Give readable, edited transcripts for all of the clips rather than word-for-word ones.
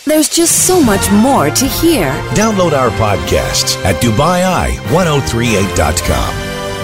There's just so much more to hear. Download our podcasts at DubaiI1038.com.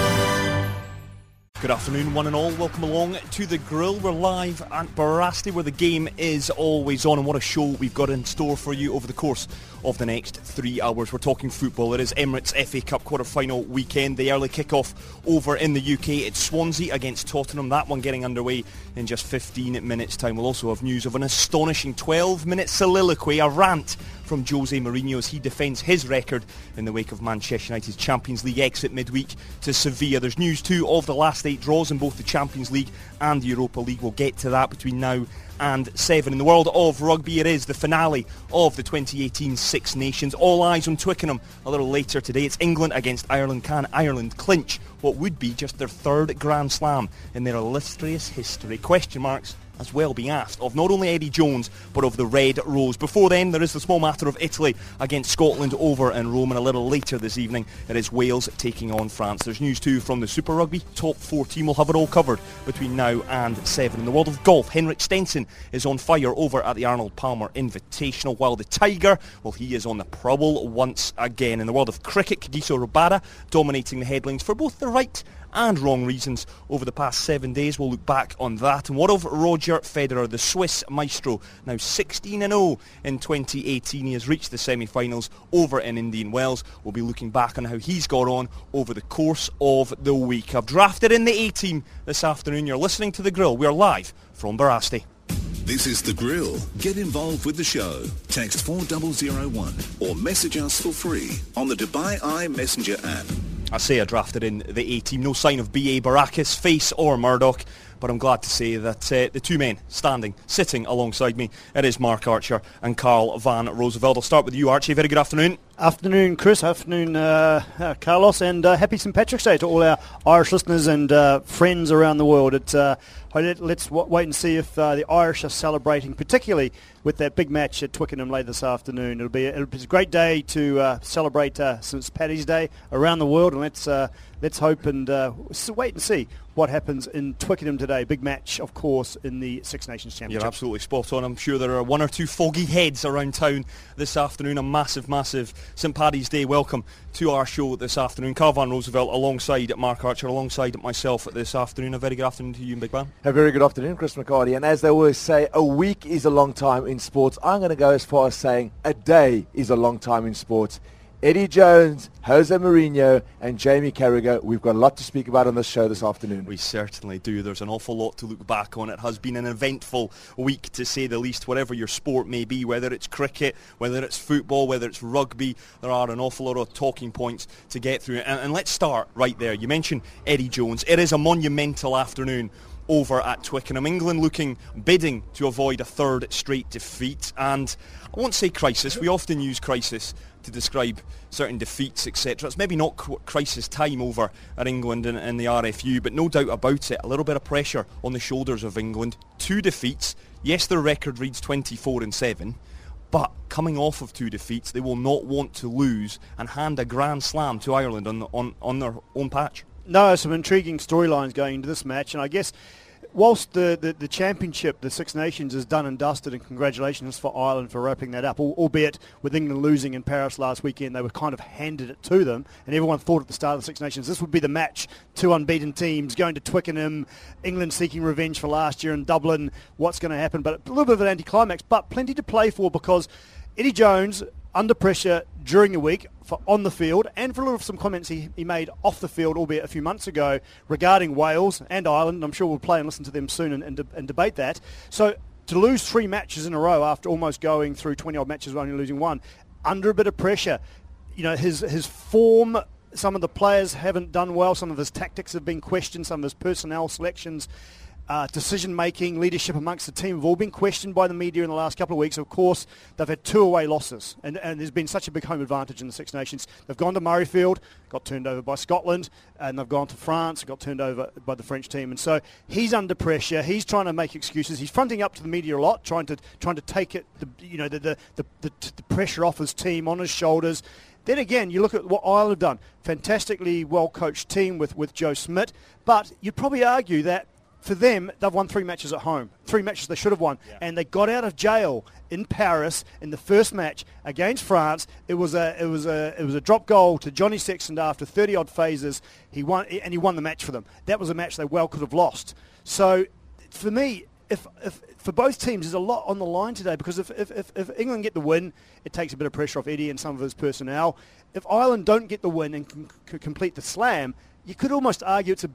Good afternoon, one and all. Welcome along to The Grill. We're live at Barasti, where the game is always on, and what a show we've got in store for you over the course of the next 3 hours. We're talking football. It is Emirates FA Cup quarter-final weekend. The early kick-off over in the UK. It's Swansea against Tottenham. That one getting underway in just 15 minutes' time. We'll also have news of an astonishing 12-minute soliloquy, a rant from Jose Mourinho as he defends his record in the wake of Manchester United's Champions League exit midweek to Sevilla. There's news too of the last 8 draws in both the Champions League and the Europa League. We'll get to that between now and 7. In the world of rugby, it is the finale of the 2018 Six Nations. All eyes on Twickenham a little later today. It's England against Ireland. Can Ireland clinch what would be just their 3rd Grand Slam in their illustrious history? Question marks as well being asked of not only Eddie Jones but of the Red Rose. Before then, there is the small matter of Italy against Scotland over in Rome, and a little later this evening it is Wales taking on France. There's news too from the Super Rugby top 4 team. We'll have it all covered between now and 7. In the world of golf, Henrik Stenson is on fire over at the Arnold Palmer Invitational, while the Tiger, well, he is on the prowl once again. In the world of cricket, Kagiso Rabada dominating the headlines for both the right and wrong reasons over the past 7 days. We'll look back on that. And what of Roger Federer, the Swiss maestro, now 16-0 in 2018. He has reached the semi-finals over in Indian Wells. We'll be looking back on how he's got on over the course of the week. I've drafted in the A-team this afternoon. You're listening to The Grill. We are live from Barasti. This is The Grill. Get involved with the show. Text 4001 or message us for free on the Dubai Eye Messenger app. I say I drafted in the A-team. No sign of B.A. Baracus, Face or Murdoch, but I'm glad to say that the two men sitting alongside me, it is Mark Archer and Carl Van Roosevelt. I'll start with you, Archie. Very good afternoon. Afternoon, Chris. Afternoon, Carlos, and happy St. Patrick's Day to all our Irish listeners and friends around the world. Let's wait and see if the Irish are celebrating, particularly with that big match at Twickenham later this afternoon. It'll be a great day to celebrate St. Paddy's Day around the world, and let's hope and wait and see what happens in Twickenham today. Big match, of course, in the Six Nations Championship. You're absolutely spot on. I'm sure there are one or two foggy heads around town this afternoon. A massive St. Paddy's Day welcome to our show this afternoon. Carl Van Roosevelt alongside Mark Archer, alongside myself this afternoon. A very good afternoon to you and Big Man. A very good afternoon, Chris McCarty. And as they always say, a week is a long time in sports. I'm going to go as far as saying a day is a long time in sports. Eddie Jones, Jose Mourinho and Jamie Carragher, we've got a lot to speak about on this show this afternoon. We certainly do. There's an awful lot to look back on. It has been an eventful week, to say the least, whatever your sport may be, whether it's cricket, whether it's football, whether it's rugby. There are an awful lot of talking points to get through. And let's start right there. You mentioned Eddie Jones. It is a monumental afternoon over at Twickenham. England bidding to avoid a 3rd straight defeat. And I won't say crisis. We often use crisis to describe certain defeats, etc. It's maybe not crisis time over at England and the RFU, but no doubt about it, a little bit of pressure on the shoulders of England. 2 defeats. Yes, their record reads 24-7, but coming off of 2 defeats, they will not want to lose and hand a Grand Slam to Ireland on their own patch. No, some intriguing storylines going into this match, and I guess whilst the championship, the Six Nations, is done and dusted, and congratulations for Ireland for wrapping that up, albeit with England losing in Paris last weekend, they were kind of handed it to them, and everyone thought at the start of the Six Nations this would be the match. 2 unbeaten teams going to Twickenham, England seeking revenge for last year in Dublin. What's going to happen? But a little bit of an anticlimax, but plenty to play for, because Eddie Jones, under pressure during the week for on the field, and for a little of some comments he made off the field, albeit a few months ago, regarding Wales and Ireland. I'm sure we'll play and listen to them soon and debate that. So to lose 3 matches in a row after almost going through 20-odd matches, only losing 1, under a bit of pressure, his form, some of the players haven't done well, some of his tactics have been questioned, some of his personnel selections, decision-making, leadership amongst the team have all been questioned by the media in the last couple of weeks. Of course, they've had 2 away losses, and there's been such a big home advantage in the Six Nations. They've gone to Murrayfield, got turned over by Scotland, and they've gone to France, got turned over by the French team. And so he's under pressure. He's trying to make excuses. He's fronting up to the media a lot, trying to take it, the pressure off his team, on his shoulders. Then again, you look at what Ireland have done. Fantastically well-coached team with Joe Schmidt, but you'd probably argue that for them, they've won 3 matches at home. 3 matches they should have won. Yeah. And they got out of jail in Paris in the first match against France. It was a drop goal to Johnny Sexton after 30-odd phases. He won the match for them. That was a match they well could have lost. So for me, if for both teams, there's a lot on the line today, because if England get the win, it takes a bit of pressure off Eddie and some of his personnel. If Ireland don't get the win and can complete the slam, you could almost argue it's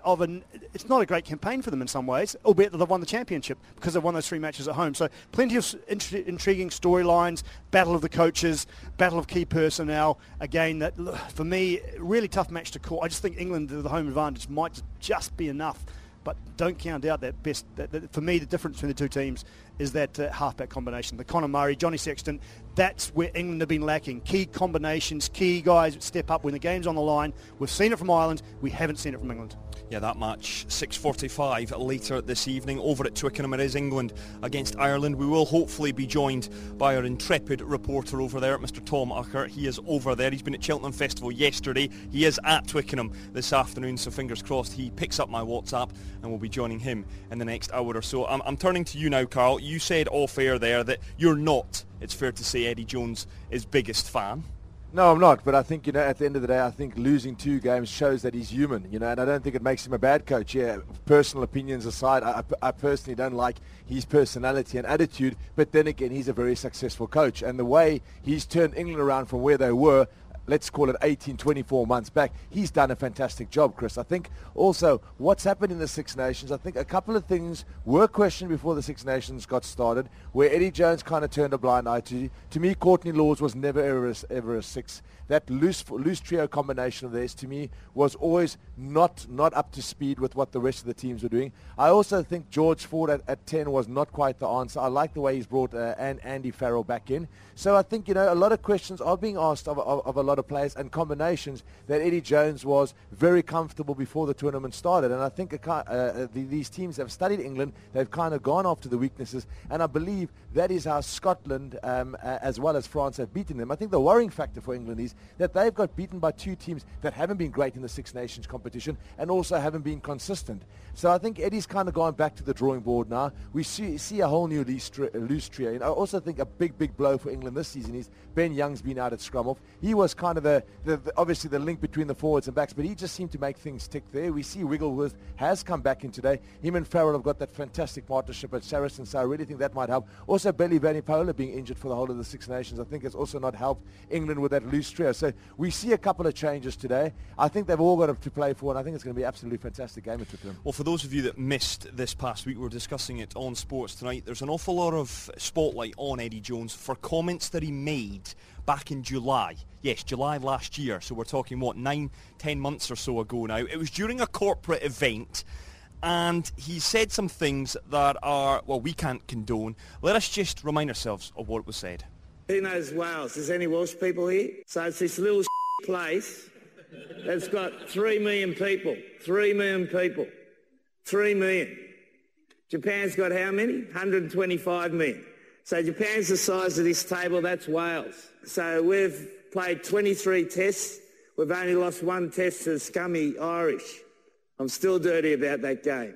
it's not a great campaign for them in some ways, albeit that they've won the championship because they've won those 3 matches at home. So plenty of intriguing storylines, battle of the coaches, battle of key personnel. Again, that for me, really tough match to call. I just think England, the home advantage, might just be enough. But don't count out that best. For me, the difference between the two teams is that halfback combination. The Conor Murray, Johnny Sexton, that's where England have been lacking. Key combinations, key guys that step up when the game's on the line. We've seen it from Ireland. We haven't seen it from England. Yeah, that match, 6:45 later this evening over at Twickenham. It is England against Ireland. We will hopefully be joined by our intrepid reporter over there, Mr. Tom Ucker. He is over there. He's been at Cheltenham Festival yesterday. He is at Twickenham this afternoon, so fingers crossed he picks up my WhatsApp and we'll be joining him in the next hour or so. I'm turning to you now, Carl. You said off air there that you're not, it's fair to say, Eddie Jones' biggest fan. No, I'm not, but I think, at the end of the day, I think losing 2 games shows that he's human, and I don't think it makes him a bad coach. Yeah, personal opinions aside, I personally don't like his personality and attitude, but then again, he's a very successful coach, and the way he's turned England around from where they were, let's call it 18, 24 months back, he's done a fantastic job, Chris. I think also what's happened in the Six Nations, I think a couple of things were questioned before the Six Nations got started, where Eddie Jones kind of turned a blind eye to. To me, Courtney Lawes was never ever a 6. That loose trio combination of theirs, to me, was always not up to speed with what the rest of the teams were doing. I also think George Ford at 10 was not quite the answer. I like the way he's brought Andy Farrell back in. So I think, a lot of questions are being asked of a lot of players and combinations that Eddie Jones was very comfortable before the tournament started. And I think these teams have studied England. They've kind of gone after the weaknesses. And I believe that is how Scotland, as well as France, have beaten them. I think the worrying factor for England is that they've got beaten by 2 teams that haven't been great in the Six Nations competition and also haven't been consistent. So I think Eddie's kind of gone back to the drawing board now. We see a whole new loose trio. I also think a big blow for England this season is Ben Young's been out at scrum-off. He was kind of obviously the link between the forwards and backs, but he just seemed to make things tick there. We see Wigglesworth has come back in today. Him and Farrell have got that fantastic partnership at Saracens, so I really think that might help. Also, Billy Vanipola being injured for the whole of the Six Nations, I think has also not helped England with that loose trio. So we see a couple of changes today. I think they've all got to play for, and I think it's going to be an absolutely fantastic game at Twickenham. Well, for those of you that missed this past week, we're discussing it on Sports Tonight. There's an awful lot of spotlight on Eddie Jones for comments that he made back in July. Yes, July last year. So we're talking, 9-10 months or so ago now. It was during a corporate event, and he said some things that are, we can't condone. Let us just remind ourselves of what was said. Who knows Wales? Is there any Welsh people here? So it's this little place that's got 3 million people. 3 million people. 3 million. Japan's got how many? 125 million. So Japan's the size of this table, that's Wales. So we've played 23 tests. We've only lost 1 test to the scummy Irish. I'm still dirty about that game.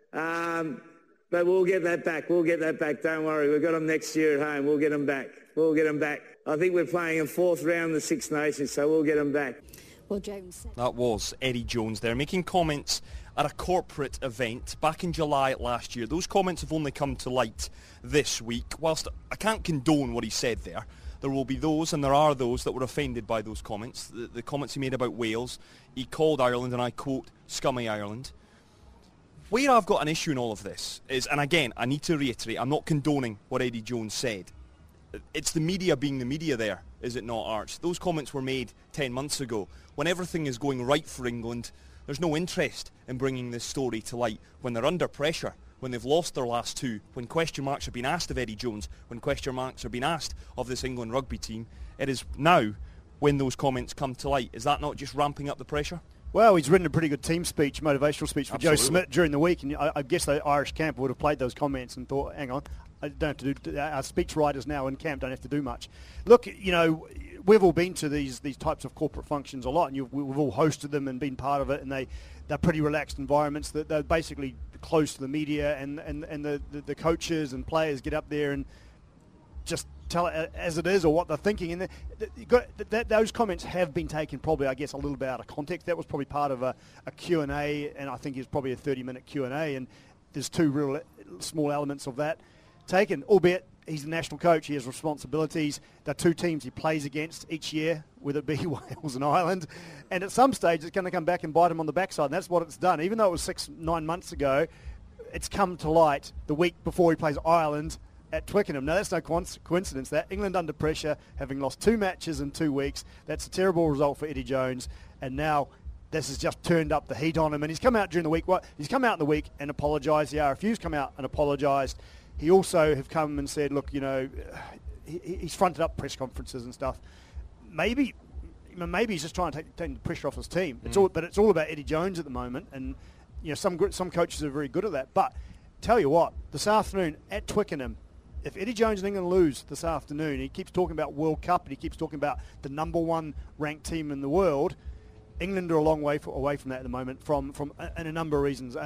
But we'll get that back. We'll get that back. Don't worry. We've got them next year at home. We'll get them back. We'll get them back. I think we're playing in 4th round of the Six Nations, so we'll get them back. Well, James said that was Eddie Jones there, making comments at a corporate event back in July last year. Those comments have only come to light this week. Whilst I can't condone what he said there, there will be those, and there are those, that were offended by those comments. The comments he made about Wales, he called Ireland, and I quote, scummy Ireland. Where I've got an issue in all of this is, and again, I need to reiterate, I'm not condoning what Eddie Jones said. It's the media being the media there, is it not, Arch? Those comments were made 10 months ago. When everything is going right for England, there's no interest in bringing this story to light. When they're under pressure, when they've lost their last 2, when question marks have been asked of Eddie Jones, when question marks have been asked of this England rugby team, it is now when those comments come to light. Is that not just ramping up the pressure? Well, he's written a pretty good team speech, motivational speech for Absolutely. Joe Smith during the week, and I guess the Irish camp would have played those comments and thought, hang on, I don't have to do. Our speech writers now in camp don't have to do much. Look, we've all been to these types of corporate functions a lot, and we've all hosted them and been part of it, and they're pretty relaxed environments. They're basically close to the media, and the coaches and players get up there and just tell it as it is or what they're thinking. And those comments have been taken probably, I guess, a little bit out of context. That was probably part of a Q&A, and I think it was probably a 30-minute Q&A, and there's two real small elements of that taken, albeit he's a national coach. He has responsibilities. There are two teams he plays against each year, whether it be Wales and Ireland. And at some stage, it's going to come back and bite him on the backside. And that's what it's done. Even though it was 9 months ago, it's come to light the week before he plays Ireland at Twickenham. Now, that's no coincidence. That England under pressure, having lost 2 matches in 2 weeks. That's a terrible result for Eddie Jones. And now this has just turned up the heat on him. And he's come out during the week. He's come out in the week and apologised. The RFU's come out and apologised. He also have come and said, look, he's fronted up press conferences and stuff. Maybe he's just trying to take the pressure off his team. But it's all about Eddie Jones at the moment, and some coaches are very good at that. But tell you what, this afternoon at Twickenham, if Eddie Jones and England lose this afternoon, he keeps talking about World Cup and he keeps talking about the number 1 ranked team in the world. England are a long way away from that at the moment, from a number of reasons.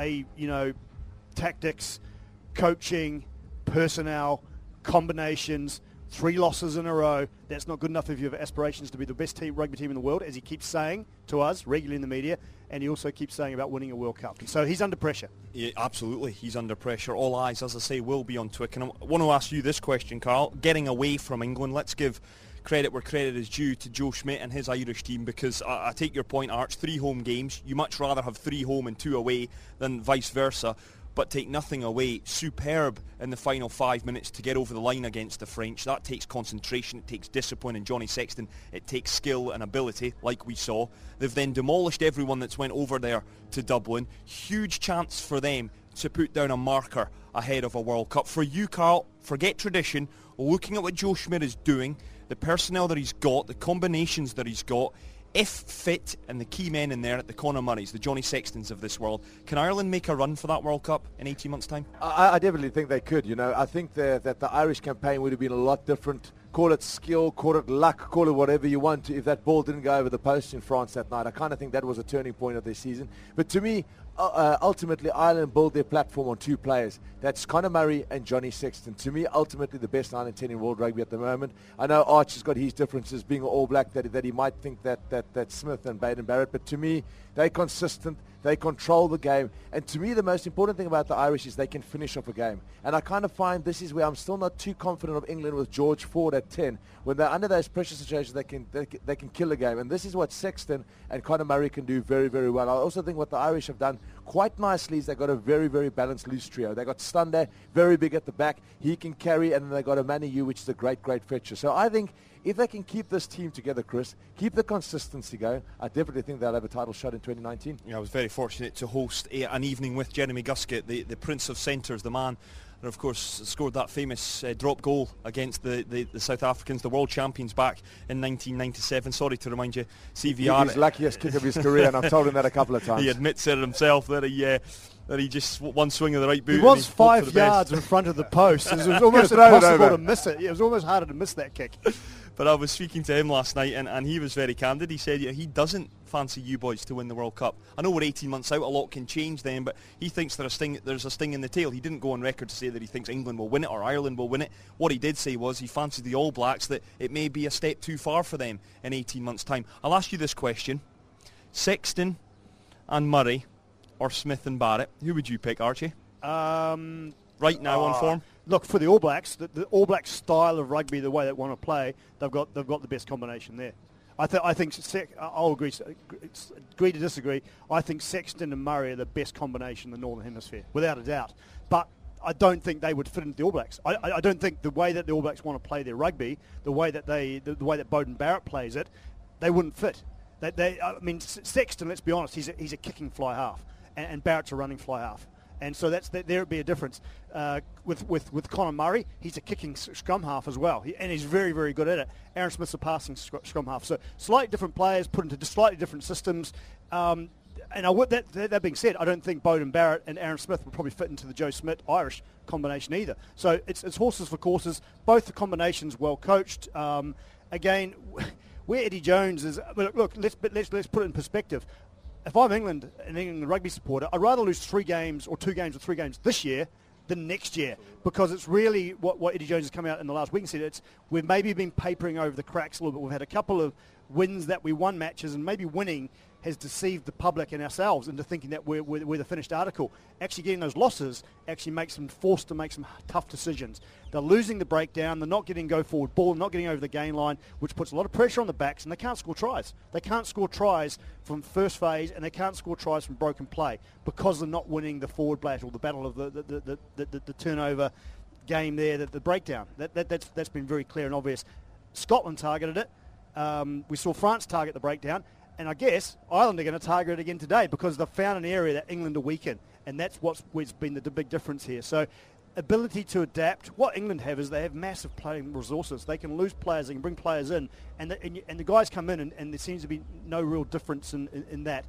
Tactics, coaching, personnel, combinations, 3 losses in a row. That's not good enough if you have aspirations to be the best rugby team in the world, as he keeps saying to us regularly in the media, and he also keeps saying about winning a World Cup. So he's under pressure. Yeah, absolutely, he's under pressure. All eyes, as I say, will be on Twickenham. I want to ask you this question, Carl. Getting away from England, let's give credit where credit is due to Joe Schmidt and his Irish team, because I take your point, Arch, 3 home games. You much rather have 3 home and 2 away than vice versa. But take nothing away. Superb in the final 5 minutes to get over the line against the French. That takes concentration, it takes discipline, and Johnny Sexton, it takes skill and ability, like we saw. They've then demolished everyone that's went over there to Dublin. Huge chance for them to put down a marker ahead of a World Cup. For you, Carl, forget tradition, looking at what Joe Schmidt is doing, the personnel that he's got, the combinations that he's got, if fit, and the key men in there, the Conor Murrays, the Johnny Sextons of this world, can Ireland make a run for that World Cup in 18 months' time? I definitely think they could. I think that the Irish campaign would have been a lot different. Call it skill, call it luck, call it whatever you want, if that ball didn't go over the post in France that night. I kind of think that was a turning point of their season. But to me, ultimately, Ireland built their platform on 2 players. That's Conor Murray and Johnny Sexton. To me, ultimately, the best 9 and 10 in world rugby at the moment. I know Arch has got his differences, being an All Black, that he might think that Smith and Baden Barrett. But to me, they're consistent. They control the game. And to me, the most important thing about the Irish is they can finish off a game. And I kind of find this is where I'm still not too confident of England with George Ford at 10. When they're under those pressure situations, they can kill a game. And this is what Sexton and Conor Murray can do very, very well. I also think what the Irish have done quite nicely is they've got a very, very balanced loose trio. They got Stander, very big at the back. He can carry, and then they got a Maniu, which is a great, great fetcher. So I think if they can keep this team together, Chris, keep the consistency going, I definitely think they'll have a title shot in 2019. Yeah, I was very fortunate to host an evening with Jeremy Guskett, the Prince of Centres, the man that, of course, scored that famous drop goal against the South Africans, the world champions, back in 1997. Sorry to remind you, CVR. His luckiest kick of his career, and I've told him that a couple of times. He admits it himself that he just one swing of the right boot. He was 5 yards in front of the post. It was almost impossible to miss it. It was almost harder to miss that kick. But I was speaking to him last night, and he was very candid. He said he doesn't fancy you boys to win the World Cup. I know we're 18 months out, a lot can change then, but he thinks there's a sting in the tail. He didn't go on record to say that he thinks England will win it or Ireland will win it. What he did say was he fancied the All Blacks, that it may be a step too far for them in 18 months' time. I'll ask you this question. Sexton and Murray or Smith and Barrett, who would you pick, Archie? Right now on form? Look, for the All Blacks, the All Blacks style of rugby, the way they want to play, they've got the best combination there. I think I'll agree to disagree. I think Sexton and Murray are the best combination in the Northern Hemisphere, without a doubt. But I don't think they would fit into the All Blacks. I don't think the way that the All Blacks want to play their rugby, the way that Beauden Barrett plays it, they wouldn't fit. Sexton, let's be honest, he's a kicking fly half, and Barrett's a running fly half. And so there would be a difference. With Conor Murray, he's a kicking scrum half as well, and he's very, very good at it. Aaron Smith's a passing scrum half. So slightly different players put into slightly different systems. And that being said, I don't think Beauden Barrett and Aaron Smith would probably fit into the Joe Schmidt Irish combination either. So it's horses for courses. Both the combinations well coached. Again, where Eddie Jones is, look, let's put it in perspective. if I'm England, an England rugby supporter, I'd rather lose 3 games or 2 games or 3 games this year than next year, because it's really what Eddie Jones has come out in the last week and said. We've maybe been papering over the cracks a little bit. We've had a couple of wins that we won matches, and maybe winning has deceived the public and ourselves into thinking that we're the finished article. Actually getting those losses actually makes them forced to make some tough decisions. They're losing the breakdown, they're not getting go forward ball, not getting over the gain line, which puts a lot of pressure on the backs, and they can't score tries. They can't score tries from first phase, and they can't score tries from broken play because they're not winning the forward battle, the battle of the turnover game there, the breakdown. That's been very clear and obvious. Scotland targeted it. We saw France target the breakdown. And I guess Ireland are going to target it again today because they've found an area that England are weak in. And that's what's been the big difference here. So ability to adapt. What England have is they have massive playing resources. They can lose players. They can bring players in. And the guys come in, and there seems to be no real difference in that.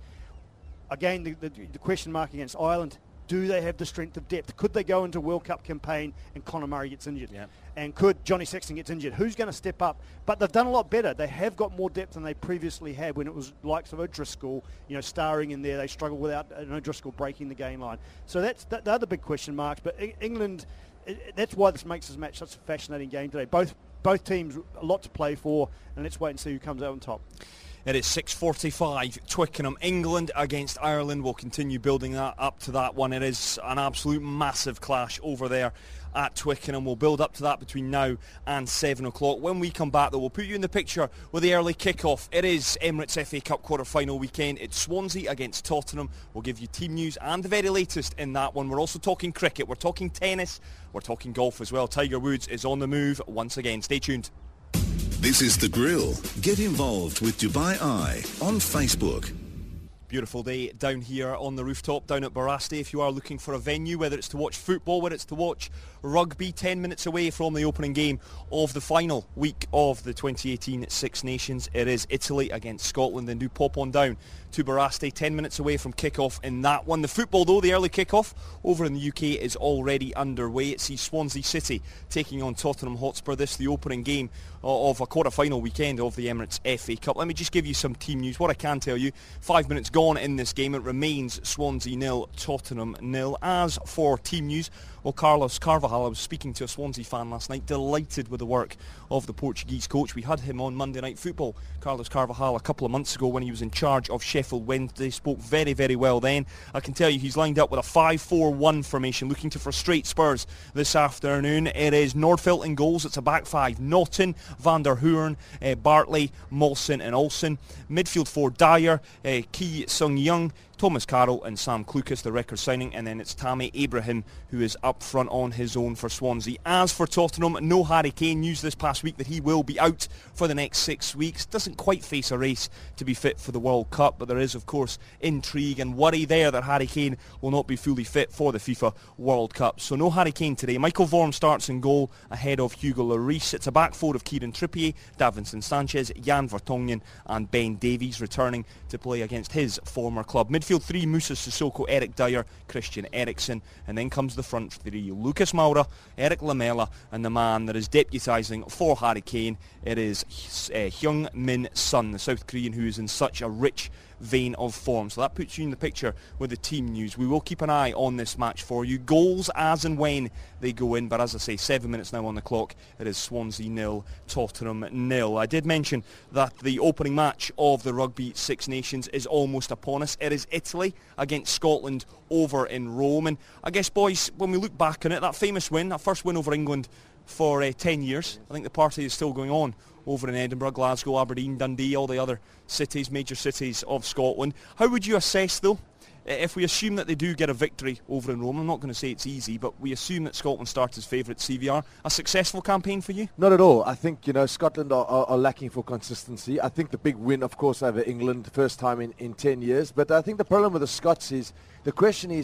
Again, the question mark against Ireland, do they have the strength of depth? Could they go into World Cup campaign and Conor Murray gets injured? Yeah. And could Johnny Sexton gets injured? Who's going to step up? But they've done a lot better. They have got more depth than they previously had when it was likes of O'Driscoll, starring in there. They struggled without O'Driscoll breaking the game line. So they're the big question marks. But England, that's why this makes this match such a fascinating game today. Both teams, a lot to play for, and let's wait and see who comes out on top. It is 6:45, Twickenham, England against Ireland. We'll continue building that up to that one. It is an absolute massive clash over there at Twickenham. We'll build up to that between now and 7 o'clock. When we come back, though, we'll put you in the picture with the early kick-off. It is Emirates FA Cup quarter-final weekend. It's Swansea against Tottenham. We'll give you team news and the very latest in that one. We're also talking cricket. We're talking tennis. We're talking golf as well. Tiger Woods is on the move once again. Stay tuned. This is The Grill. Get involved with Dubai Eye on Facebook. Beautiful day down here on the rooftop down at Barasti. If you are looking for a venue, whether it's to watch football, whether it's to watch rugby, 10 minutes away from the opening game of the final week of the 2018 Six Nations, it is Italy against Scotland. Then do pop on down to Barasti, 10 minutes away from kick-off in that one. The football, though, the early kick-off over in the UK is already underway. It sees Swansea City taking on Tottenham Hotspur. This the opening game of a quarter-final weekend of the Emirates FA Cup. Let me just give you some team news. What I can tell you, 5 minutes gone in this game, it remains Swansea 0, Tottenham 0. As for team news, well, Carlos Carvalhal, I was speaking to a Swansea fan last night, delighted with the work of the Portuguese coach. We had him on Monday Night Football, Carlos Carvalhal, a couple of months ago when he was in charge of Sheffield Wednesday. Spoke very, very well then. I can tell you he's lined up with a 5-4-1 formation, looking to frustrate Spurs this afternoon. It is Nordfeldt in goals. It's a back five. Naughton, Van der Hoorn, Bartley, Molson and Olsen. Midfield four, Dyer, Ki Sung-young, Thomas Carroll and Sam Clucas, the record signing, and then it's Tammy Abraham who is up front on his own for Swansea. As for Tottenham, no Harry Kane. News this past week that he will be out for the next 6 weeks. Doesn't quite face a race to be fit for the World Cup, but there is of course intrigue and worry there that Harry Kane will not be fully fit for the FIFA World Cup. So no Harry Kane today. Michael Vorm starts in goal ahead of Hugo Lloris. It's a back four of Kieran Trippier, Davinson Sanchez, Jan Vertonghen and Ben Davies returning to play against his former club. Midfield three, Moussa Sissoko, Eric Dyer, Christian Eriksen, and then comes the front three, Lucas Moura, Eric Lamela, and the man that is deputising for Harry Kane, it is Heung-min Son, the South Korean who is in such a rich vein of form. So that puts you in the picture with the team news. We will keep an eye on this match for you. Goals as and when they go in, but as I say, 7 minutes now on the clock. It is Swansea 0, Tottenham 0. I did mention that the opening match of the Rugby Six Nations is almost upon us. It is Italy against Scotland over in Rome. And I guess, boys, when we look back on it, that famous win, that first win over England for 10 years, I think the party is still going on over in Edinburgh, Glasgow, Aberdeen, Dundee, all the other cities, major cities of Scotland. How would you assess, though, if we assume that they do get a victory over in Rome? I'm not going to say it's easy, but we assume that Scotland starts as favourites, CVR. A successful campaign for you? Not at all. I think, Scotland are lacking for consistency. I think the big win, of course, over England, first time in 10 years. But I think the problem with the Scots is, the question is,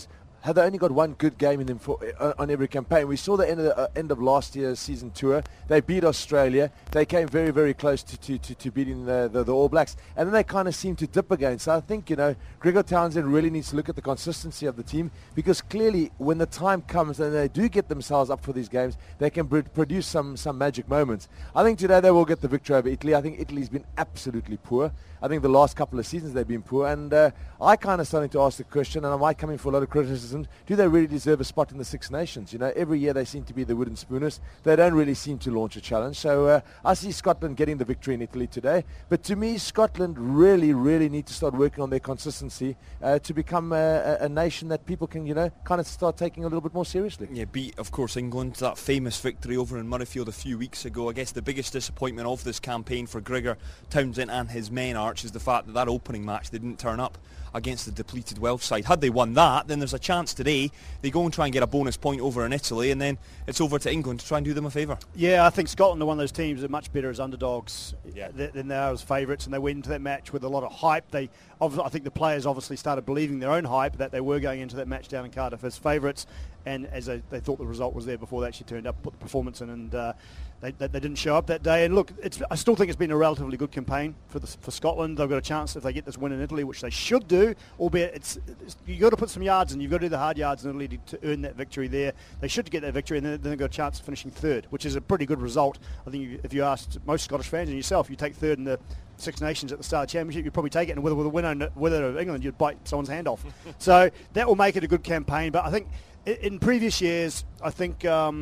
have they only got one good game in them on every campaign. We saw the end of last year's season tour. They beat Australia. They came very, very close to beating the All Blacks. And then they kind of seem to dip again. So I think, Gregor Townsend really needs to look at the consistency of the team, because clearly when the time comes and they do get themselves up for these games, they can produce some magic moments. I think today they will get the victory over Italy. I think Italy's been absolutely poor. I think the last couple of seasons they've been poor, and I kind of starting to ask the question, and I might come in for a lot of criticism, do they really deserve a spot in the Six Nations? Every year they seem to be the wooden spooners. They don't really seem to launch a challenge. So I see Scotland getting the victory in Italy today. But to me, Scotland really, really need to start working on their consistency to become a nation that people can, kind of start taking a little bit more seriously. Yeah, beat, of course, England, that famous victory over in Murrayfield a few weeks ago. I guess the biggest disappointment of this campaign for Gregor Townsend and his men, Arch, is the fact that opening match they didn't turn up against the depleted Welsh side. Had they won that, then there's a chance today they go and try and get a bonus point over in Italy, and then it's over to England to try and do them a favour. Yeah, I think Scotland are one of those teams that are much better as underdogs than they are as favourites, and they went into that match with a lot of hype. I think the players obviously started believing their own hype that they were going into that match down in Cardiff as favourites, and as they thought the result was there before they actually turned up, put the performance in, and they didn't show up that day. And look, I still think it's been a relatively good campaign for Scotland. They've got a chance if they get this win in Italy, which they should do, albeit you've got to put some yards in. You've got to do the hard yards in Italy to earn that victory there. They should get that victory, and then they've got a chance of finishing third, which is a pretty good result. I think if you asked most Scottish fans and yourself, you take third in the Six Nations at the start of the championship, you'd probably take it, and with a winner of England, you'd bite someone's hand off. So that will make it a good campaign. But I think in previous years, I think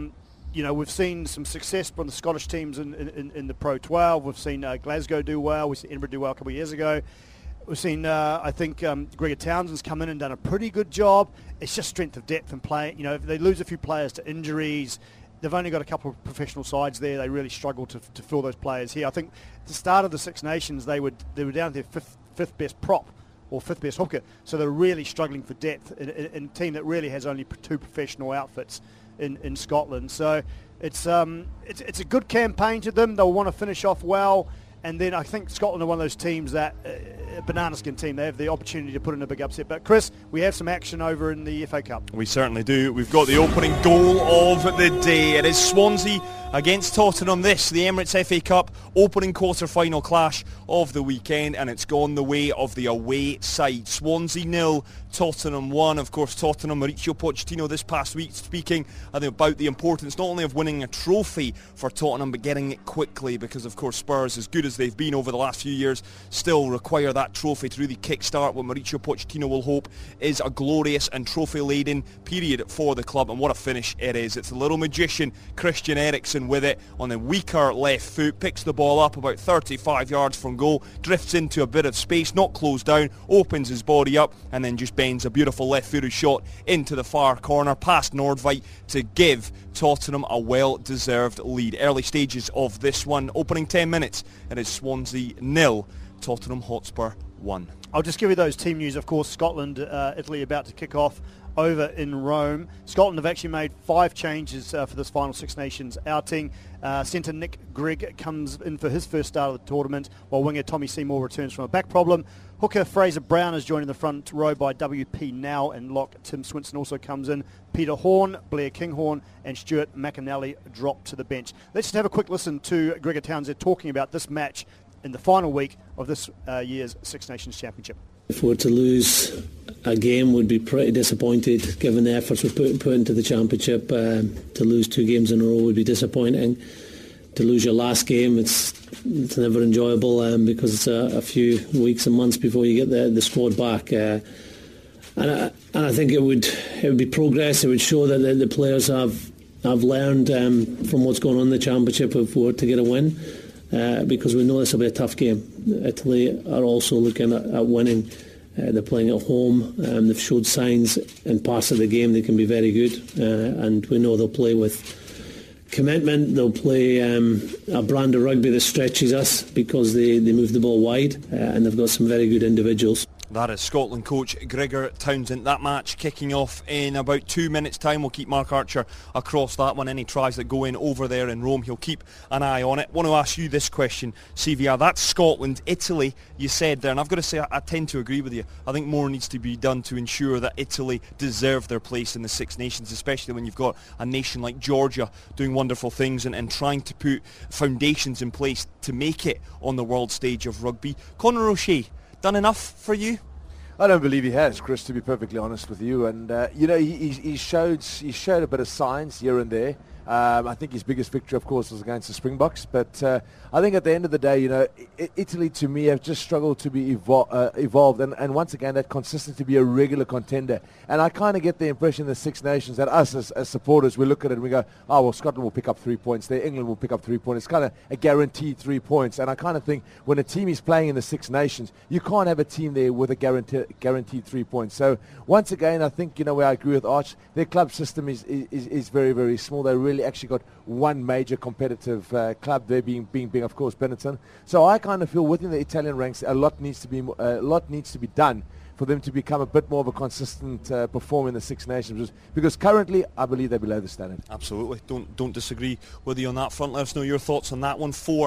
we've seen some success from the Scottish teams in the Pro 12. We've seen Glasgow do well. We've seen Edinburgh do well a couple of years ago. We've seen, I think, Gregor Townsend's come in and done a pretty good job. It's just strength of depth and play. If they lose a few players to injuries, they've only got a couple of professional sides there. They really struggle to fill those players here. I think at the start of the Six Nations, they were down to their fifth best prop or fifth best hooker. So they're really struggling for depth in a team that really has only two professional outfits in Scotland. So it's a good campaign to them. They'll want to finish off well. And then I think Scotland are one of those teams that, a banana skin team, they have the opportunity to put in a big upset. But Chris, we have some action over in the FA Cup. We certainly do. We've got the opening goal of the day. It is Swansea against Tottenham. The Emirates FA Cup opening quarter-final clash of the weekend, and it's gone the way of the away side. Swansea 0, Tottenham 1. Of course, Tottenham, Mauricio Pochettino this past week speaking about the importance not only of winning a trophy for Tottenham, but getting it quickly, because of course Spurs, as good as they've been over the last few years, still require that trophy to really kickstart what Mauricio Pochettino will hope is a glorious and trophy-laden period for the club. And what a finish it is. It's the little magician Christian Eriksen with it on the weaker left foot, picks the ball up about 35 yards from goal, drifts into a bit of space, not closed down, opens his body up, and then just bends a beautiful left-footed shot into the far corner past Nordveit to give Tottenham a well-deserved lead. Early stages of this one, opening 10 minutes, it is Swansea 0, Tottenham Hotspur 1. I'll just give you those team news. Of course, Scotland, Italy about to kick off over in Rome. Scotland have actually made 5 changes for this final Six Nations outing. Centre Nick Grigg comes in for his first start of the tournament, while winger Tommy Seymour returns from a back problem. Hooker Fraser Brown is joined in the front row by WP Now, and lock Tim Swinson also comes in. Peter Horn, Blair Kinghorn and Stuart McAnally drop to the bench. Let's just have a quick listen to Gregor Townsend talking about this match in the final week of this year's Six Nations Championship. If we were to lose a game, we'd be pretty disappointed given the efforts we put into the championship. To lose 2 games in a row would be disappointing. To lose your last game, it's never enjoyable because it's a few weeks and months before you get the squad back. And I think it would be progress. It would show that the players have learned from what's going on in the championship if we were to get a win. Because we know this will be a tough game. Italy are also looking at winning. They're playing at home. They've showed signs in parts of the game they can be very good. And we know they'll play with commitment. They'll play a brand of rugby that stretches us because they move the ball wide. And they've got some very good individuals. That is Scotland coach Gregor Townsend. That match kicking off in about 2 minutes' time. We'll keep Mark Archer across that one. Any tries that go in over there in Rome, he'll keep an eye on it. Want to ask you this question, CVR. That's Scotland. Italy, you said there, and I've got to say I tend to agree with you. I think more needs to be done to ensure that Italy deserve their place in the Six Nations, especially when you've got a nation like Georgia doing wonderful things and trying to put foundations in place to make it on the world stage of rugby. Conor O'Shea, done enough for you? I don't believe he has, Chris, to be perfectly honest with you. And, he showed a bit of signs here and there. I think his biggest victory, of course, was against the Springboks. But I think at the end of the day, Italy, to me, have just struggled to be evolved. And once again, that consistency to be a regular contender. And I kind of get the impression the Six Nations, that us as supporters, we look at it and we go, oh, well, Scotland will pick up 3 points there. England will pick up 3 points. It's kind of a guaranteed 3 points. And I kind of think when a team is playing in the Six Nations, you can't have a team there with a guaranteed 3 points. So once again, I think, where I agree with Arch, their club system is very, very small. They really actually got one major competitive club there, being of course Benetton. So I kind of feel within the Italian ranks a lot needs to be done for them to become a bit more of a consistent performer in the Six Nations, because currently I believe they're below the standard. Absolutely, don't disagree with you on that front. Let us know your thoughts on that one.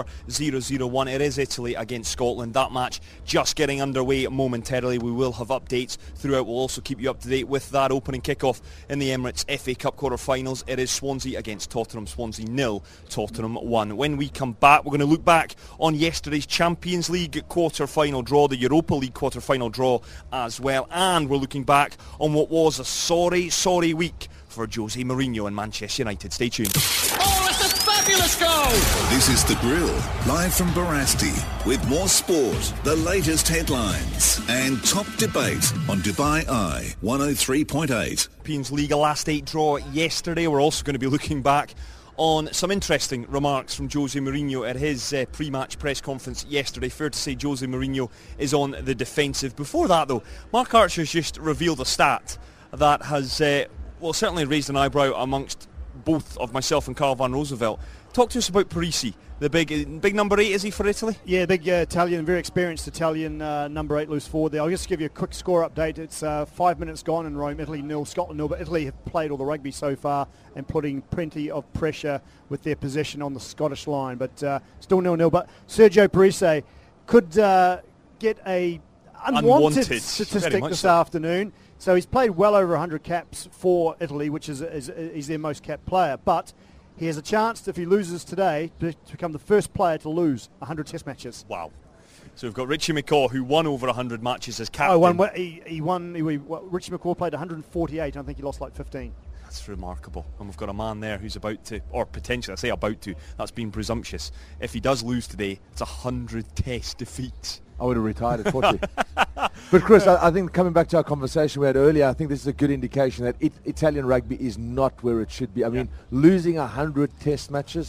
4001. It is Italy against Scotland. That match just getting underway momentarily. We will have updates throughout. We'll also keep you up to date with that opening kickoff in the Emirates FA Cup quarter-finals. It is Swansea against Tottenham. Swansea 0, Tottenham 1. When we come back, we're going to look back on yesterday's Champions League quarter-final draw, the Europa League quarter-final draw as well, and we're looking back on what was a sorry week for Jose Mourinho and Manchester United. Stay tuned. Oh, it's a fabulous goal! This is The Grill, live from Barasti, with more sport, the latest headlines, and top debate on Dubai Eye 103.8. Champions League last 8 draw yesterday. We're also going to be looking back on some interesting remarks from Jose Mourinho at his pre-match press conference yesterday. Fair to say Jose Mourinho is on the defensive. Before that, though, Mark Archer's just revealed a stat that has certainly raised an eyebrow amongst both of myself and Carl van Roosevelt. Talk to us about Parisi, the big number 8, is he, for Italy? Yeah, big Italian, very experienced Italian number 8 loose forward there. I'll just give you a quick score update. It's 5 minutes gone in Rome. Italy 0, Scotland 0, but Italy have played all the rugby so far and putting plenty of pressure with their possession on the Scottish line, but still 0-0. But Sergio Parisi could get a unwanted statistic this afternoon. So he's played well over 100 caps for Italy, which is he's their most capped player, but he has a chance, if he loses today, to become the first player to lose 100 Test matches. Wow. So we've got Richie McCaw, who won over 100 matches as captain. He won. Richie McCaw played 148. I think he lost like 15. That's remarkable. And we've got a man there who's about to, or potentially, I say about to, that's being presumptuous. If he does lose today, it's 100 Test defeats. I would have retired at 40. But Chris, I think coming back to our conversation we had earlier, I think this is a good indication that Italian rugby is not where it should be. I mean, losing 100 Test matches,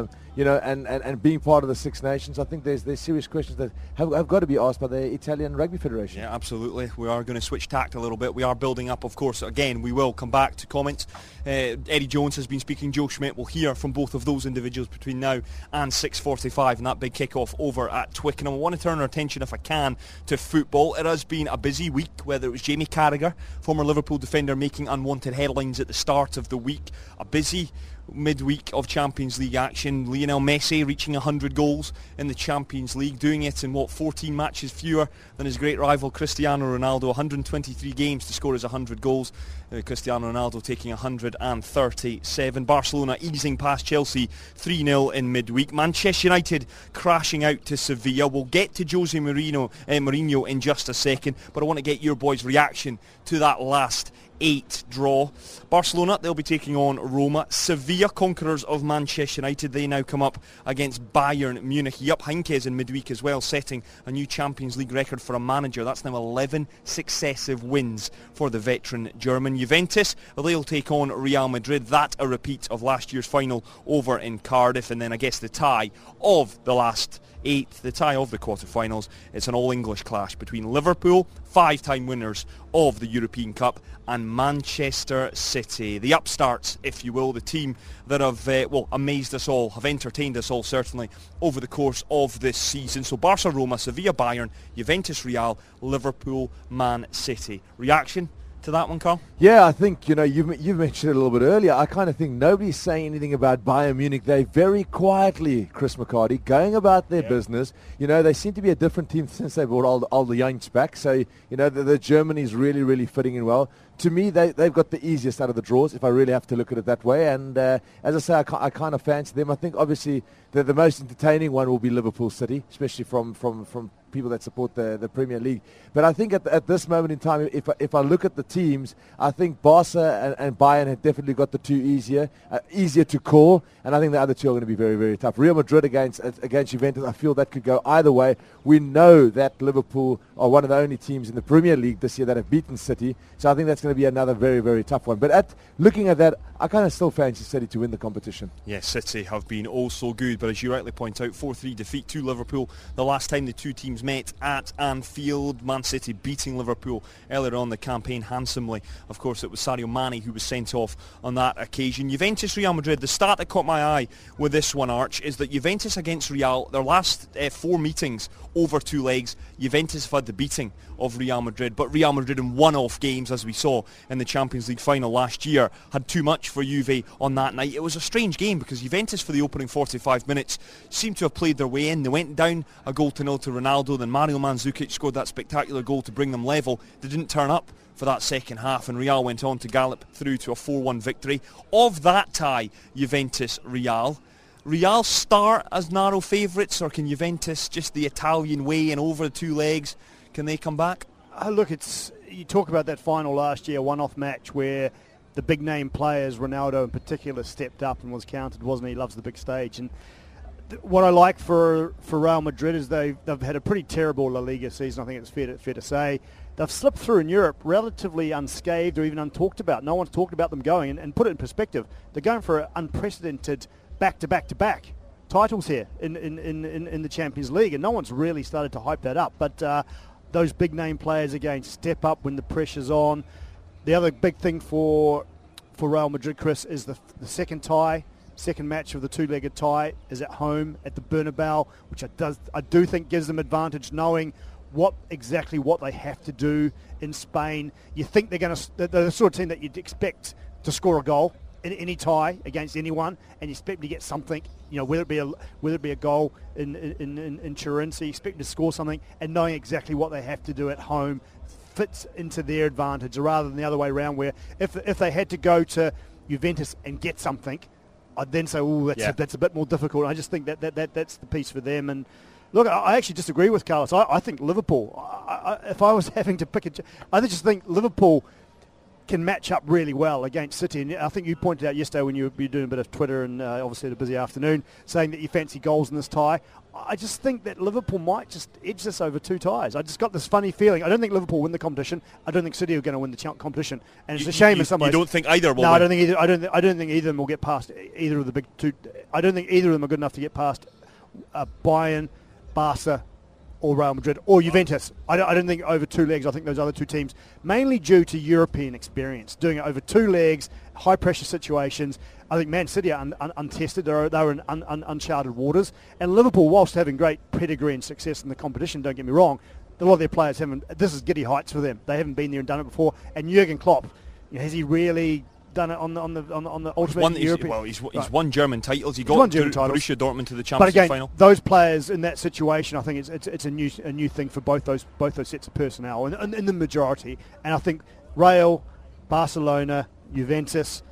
and being part of the Six Nations, I think there's serious questions that have got to be asked by the Italian Rugby Federation. Yeah, absolutely. We are going to switch tact a little bit. We are building up, of course. Again, we will come back to comments. Eddie Jones has been speaking. Joe Schmidt will hear from both of those individuals between now and 6:45 and that big kick-off over at Twickenham. I want to turn our attention, if I can, to football. It has been a busy week, whether it was Jamie Carragher, former Liverpool defender, making unwanted headlines at the start of the week. A busy midweek of Champions League action. Lionel Messi reaching 100 goals in the Champions League, doing it in 14 matches fewer than his great rival Cristiano Ronaldo. 123 games to score his 100 goals. Cristiano Ronaldo taking 137. Barcelona easing past Chelsea 3-0 in midweek. Manchester United crashing out to Sevilla. We'll get to Jose Mourinho in just a second, but I want to get your boys' reaction to that last 8 draw. Barcelona, they'll be taking on Roma. Sevilla, conquerors of Manchester United, they now come up against Bayern Munich. Jupp Heynckes in midweek as well, setting a new Champions League record for a manager. That's now 11 successive wins for the veteran German. Juventus, they'll take on Real Madrid. That a repeat of last year's final over in Cardiff. And then I guess the tie of the last 8th, the tie of the quarter-finals. It's an all-English clash between Liverpool, 5-time winners of the European Cup, and Manchester City, the upstarts, if you will, the team that have amazed us all, have entertained us all certainly over the course of this season. So Barca, Roma, Sevilla, Bayern, Juventus, Real, Liverpool, Man City. Reaction to that one, Carl? Yeah, I think, you've mentioned it a little bit earlier. I kind of think nobody's saying anything about Bayern Munich. They very quietly, Chris McCarty, going about their business. They seem to be a different team since they brought all the youngs back. So, the Germany's really, really fitting in well. To me, they've got the easiest out of the draws, if I really have to look at it that way. And as I say, I kind of fancy them. I think, obviously, the most entertaining one will be Liverpool City, especially from people that support the Premier League. But I think at this moment in time, if I look at the teams, I think Barca and Bayern have definitely got the two easier to call, and I think the other two are going to be very, very tough. Real Madrid against Juventus, I feel that could go either way. We know that Liverpool are one of the only teams in the Premier League this year that have beaten City, so I think that's going to be another very, very tough one. But looking at that, I kind of still fancy City to win the competition. Yes, City have been oh so good, but as you rightly point out, 4-3 defeat to Liverpool the last time the two teams met at Anfield. Man City beating Liverpool earlier on the campaign handsomely. Of course, it was Sadio Mane who was sent off on that occasion. Juventus, Real Madrid, the stat that caught my eye with this one, Arch, is that Juventus against Real, their last 4 meetings over 2 legs, Juventus have had the beating of Real Madrid, but Real Madrid in one-off games, as we saw in the Champions League final last year, had too much for Juve on that night. It was a strange game because Juventus, for the opening 45 minutes, seemed to have played their way in. They went down a 0-0 to Ronaldo, then Mario Mandzukic scored that spectacular goal to bring them level. They didn't turn up for that second half, and Real went on to gallop through to a 4-1 victory. Of that tie, Juventus-Real, Real start as narrow favourites, or can Juventus, just the Italian way and over the 2 legs, can they come back? Look, you talk about that final last year, one-off match where the big-name players, Ronaldo in particular, stepped up and was counted, wasn't he? He loves the big stage. And what I like for Real Madrid is they've had a pretty terrible La Liga season, I think it's fair to say. They've slipped through in Europe relatively unscathed or even untalked about. No one's talked about them going. And put it in perspective, they're going for an unprecedented back-to-back-to-back titles here in the Champions League, and no one's really started to hype that up. But those big-name players, again, step up when the pressure's on. The other big thing for Real Madrid, Chris, is the second match of the 2-legged tie is at home at the Bernabeu, which I do think gives them advantage, knowing exactly what they have to do in Spain. You think they're the sort of team that you'd expect to score a goal in any tie against anyone, and you expect to get something, whether it be a goal in Turin, so you expect to score something, and knowing exactly what they have to do at home fits into their advantage, rather than the other way around, where if they had to go to Juventus and get something, I'd then say, that's a bit more difficult. I just think that's the piece for them. And look, I actually disagree with Carlos. I think Liverpool, if I was having to pick I just think Liverpool can match up really well against City. And I think you pointed out yesterday when you were doing a bit of Twitter and obviously had a busy afternoon, saying that you fancy goals in this tie. I just think that Liverpool might just edge this over 2 ties. I just got this funny feeling. I don't think Liverpool win the competition. I don't think City are going to win the competition. And it's a shame in some ways. You don't think either will win? No, I don't think either. I don't think either of them will get past either of the big 2. I don't think either of them are good enough to get past Bayern, Barca, or Real Madrid, or Juventus. I don't think over 2 legs. I think those other 2 teams, mainly due to European experience, doing it over 2 legs, high-pressure situations. I think Man City are untested. They were in uncharted waters. And Liverpool, whilst having great pedigree and success in the competition, don't get me wrong, a lot of their players haven't. This is giddy heights for them. They haven't been there and done it before. And Jurgen Klopp, has he really done it on the ultimate European? He's won German titles. He got Borussia Dortmund to the Champions League final. Those players in that situation, I think it's a new thing for both those sets of personnel, and in the majority. And I think Real, Barcelona, Juventus,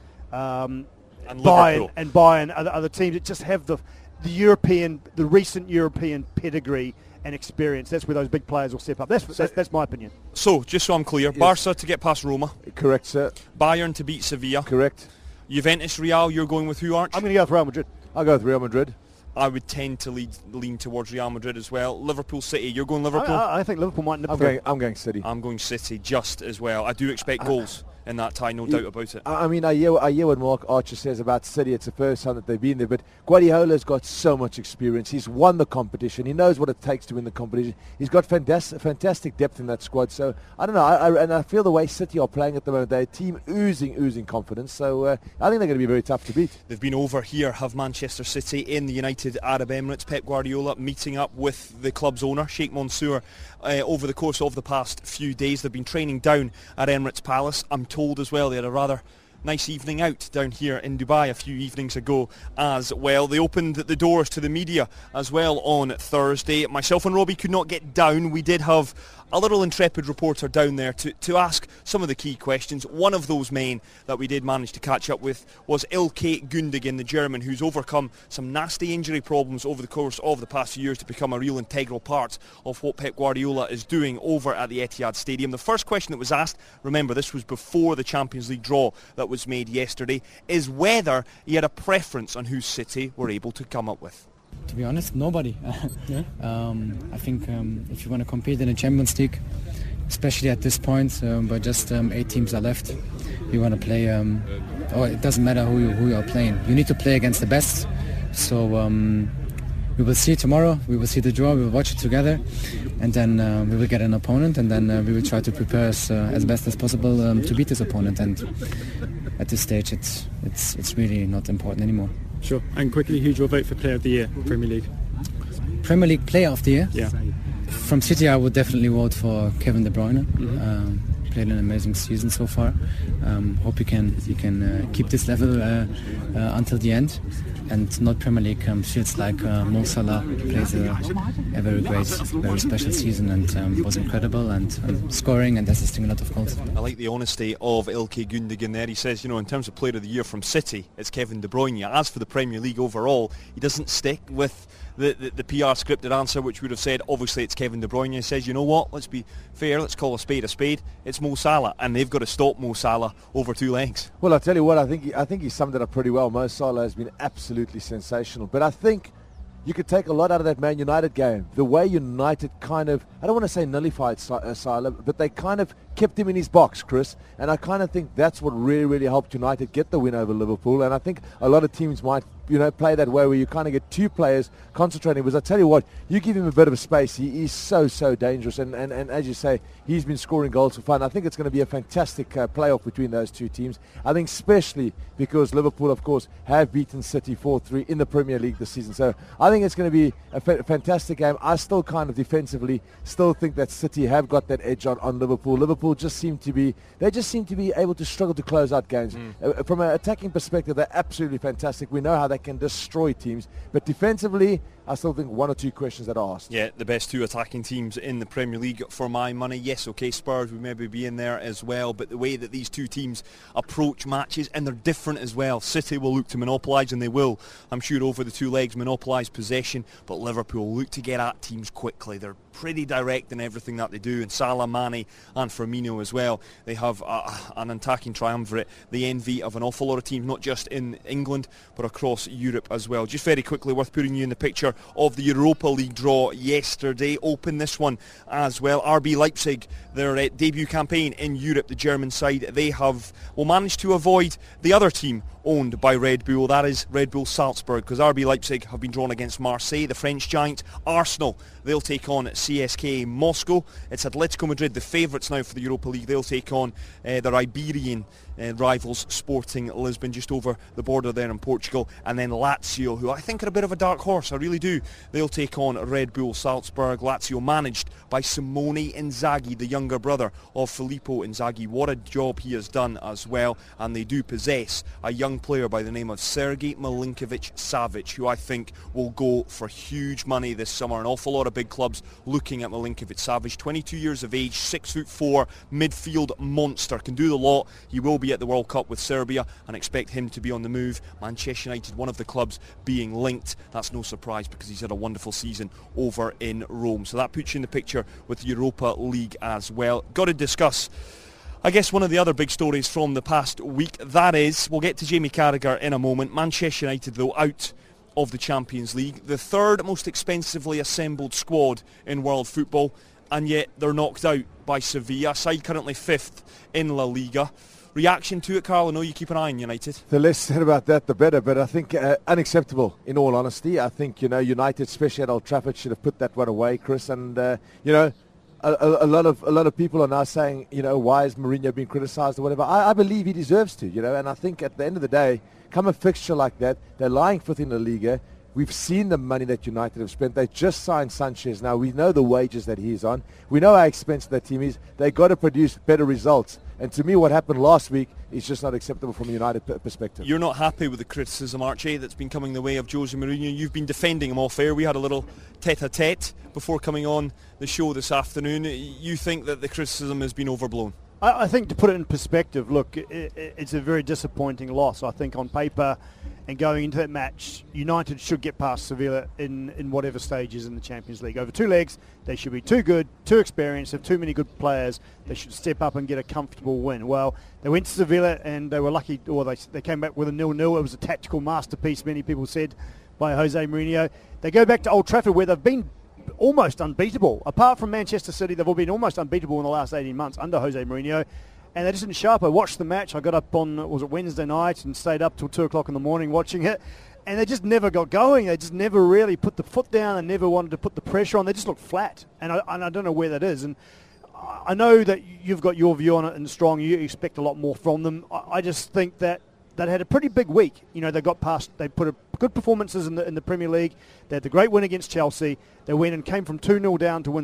Bayern are the teams that just have the recent European pedigree and experience. That's where those big players will step up. That's my opinion. So, just so I'm clear, yes. Barca to get past Roma. Correct, sir. Bayern to beat Sevilla. Correct. Juventus, Real, you're going with who, Arch? I'm going to go with Real Madrid. I'll go with Real Madrid. I would tend to lean towards Real Madrid as well. Liverpool, City. You're going Liverpool? I think Liverpool might nip through. I'm going City. I'm going City just as well. I do expect goals in that tie, no doubt about it. I mean, I hear what Mark Archer says about City. It's the first time that they've been there, but Guardiola's got so much experience. He's won the competition. He knows what it takes to win the competition. He's got fantastic depth in that squad. So I don't know. I feel the way City are playing at the moment, they're a team oozing confidence. So I think they're going to be very tough to beat. They've been over here, have Manchester City, in the United Arab Emirates. Pep Guardiola meeting up with the club's owner, Sheikh Mansour, over the course of the past few days. They've been training down at Emirates Palace. I'm told as well they had a rather nice evening out down here in Dubai a few evenings ago as well. They opened the doors to the media as well on Thursday. Myself and Robbie could not get down. We did have a little intrepid reporter down there to ask some of the key questions. One of those men that we did manage to catch up with was Ilkay Gundogan, the German, who's overcome some nasty injury problems over the course of the past few years to become a real integral part of what Pep Guardiola is doing over at the Etihad Stadium. The first question that was asked, remember this was before the Champions League draw that was made yesterday, is whether he had a preference on who City were able to come up with. To be honest, nobody. I think if you want to compete in the Champions League, especially at this point, but just 8 teams are left, you want to play, it doesn't matter who you are playing. You need to play against the best. So we will see tomorrow, we will see the draw, we will watch it together, and then we will get an opponent, and then we will try to prepare as best as possible to beat this opponent. And at this stage, it's really not important anymore. Sure. And quickly, who's your vote for Player of the Year, Premier League? Premier League Player of the Year? Yeah. From City, I would definitely vote for Kevin De Bruyne. Played an amazing season so far. Hope he can keep this level until the end. And not Premier League, feels like Mo Salah plays a very great, very special season, and was incredible and scoring and assisting a lot of goals. I like the honesty of Ilkay Gundogan there. He says, in terms of Player of the Year from City, it's Kevin De Bruyne. As for the Premier League overall, he doesn't stick with the PR scripted answer, which would have said, obviously it's Kevin De Bruyne. He says, you know what, let's be fair, let's call a spade a spade. It's Mo Salah, and they've got to stop Mo Salah over 2 legs. Well, I'll tell you what, I think he summed it up pretty well. Mo Salah has been absolutely sensational, but I think you could take a lot out of that Man United game. The way United kind of, I don't want to say nullified Salah, but they kind of kept him in his box, Chris, and I kind of think that's what really helped United get the win over Liverpool. And I think a lot of teams might play that way, where you kind of get 2 players concentrating. Because I tell you what, you give him a bit of space, he is so dangerous, and as you say, he's been scoring goals for fun. I think it's going to be a fantastic playoff between those 2 teams. I think especially because Liverpool, of course, have beaten City 4-3 in the Premier League this season. So I think it's going to be a fantastic game. I still kind of defensively still think that City have got that edge on Liverpool. Liverpool just seem to be able to struggle to close out games. From an attacking perspective, they're absolutely fantastic. We know how they can destroy teams, but defensively, I still think 1 or 2 questions that are asked. Yeah, the best 2 attacking teams in the Premier League for my money. Yes, okay, Spurs would maybe be in there as well, but the way that these 2 teams approach matches, and they're different as well. City will look to monopolise, and they will, I'm sure, over the 2 legs, monopolise possession, but Liverpool look to get at teams quickly. They're pretty direct in everything that they do, and Salah, Mane and Firmino as well. They have an attacking triumvirate, the envy of an awful lot of teams, not just in England, but across Europe as well. Just very quickly, worth putting you in the picture of the Europa League draw yesterday. Open this one as well. RB Leipzig, their debut campaign in Europe, the German side, they have managed to avoid the other team owned by Red Bull, that is Red Bull Salzburg, because RB Leipzig have been drawn against Marseille, the French giant. Arsenal, they'll take on CSKA Moscow. It's Atletico Madrid, the favourites now for the Europa League. They'll take on their Iberian rivals, Sporting Lisbon, just over the border there in Portugal. And then Lazio, who I think are a bit of a dark horse, I really do. They'll take on Red Bull Salzburg. Lazio managed by Simone Inzaghi, the younger brother of Filippo Inzaghi. What a job he has done as well. And they do possess a young player by the name of Sergej Milinkovic-Savic, who I think will go for huge money this summer. An awful lot of big clubs looking at Milinkovic-Savic. 22 years of age, 6'4", midfield monster, can do the lot. He will be at the World Cup with Serbia, and expect him to be on the move. Manchester United, one of the clubs being linked. That's no surprise, because he's had a wonderful season over in Rome. So that puts you in the picture with the Europa League as well. Got to discuss, I guess, one of the other big stories from the past week. That is, we'll get to Jamie Carragher in a moment. Manchester United, though, out of the Champions League. The 3rd most expensively assembled squad in world football, and yet they're knocked out by Sevilla, side currently 5th in La Liga. reaction to it, Carl? I know you keep an eye on United. The less said about that, the better. But I think unacceptable, in all honesty. I think, United, especially at Old Trafford, should have put that one away, Chris. And, a lot of people are now saying, why is Mourinho being criticised or whatever. I believe he deserves to, and I think at the end of the day, come a fixture like that, they're lying fifth in the Liga. We've seen the money that United have spent. They just signed Sanchez now. We know the wages that he's on. We know how expensive that team is. They've got to produce better results. And to me, what happened last week is just not acceptable from a United perspective. You're not happy with the criticism, Archie, that's been coming the way of Jose Mourinho. You've been defending him off air. We had a little tete-a-tete before coming on the show this afternoon. You think that the criticism has been overblown? I think, to put it in perspective, look, it's a very disappointing loss. I think on paper and going into that match, United should get past Sevilla in whatever stages in the Champions League. Over 2 legs, they should be too good, too experienced, have too many good players. They should step up and get a comfortable win. Well, they went to Sevilla and they were lucky, or they came back with a 0-0. It was a tactical masterpiece, many people said, by Jose Mourinho. They go back to Old Trafford, where they've been almost unbeatable. Apart from Manchester City, they've all been almost unbeatable in the last 18 months under Jose Mourinho. And they just didn't show up. I watched the match. I got up on, was it Wednesday night, and stayed up till 2 o'clock in the morning watching it. And they just never got going. They just never really put the foot down and never wanted to put the pressure on. They just looked flat. And I don't know where that is. And I know that you've got your view on it and strong. You expect a lot more from them. I just think that they had a pretty big week. They got past. They put good performances in the Premier League. They had the great win against Chelsea. They went and came from 2-0 down to win,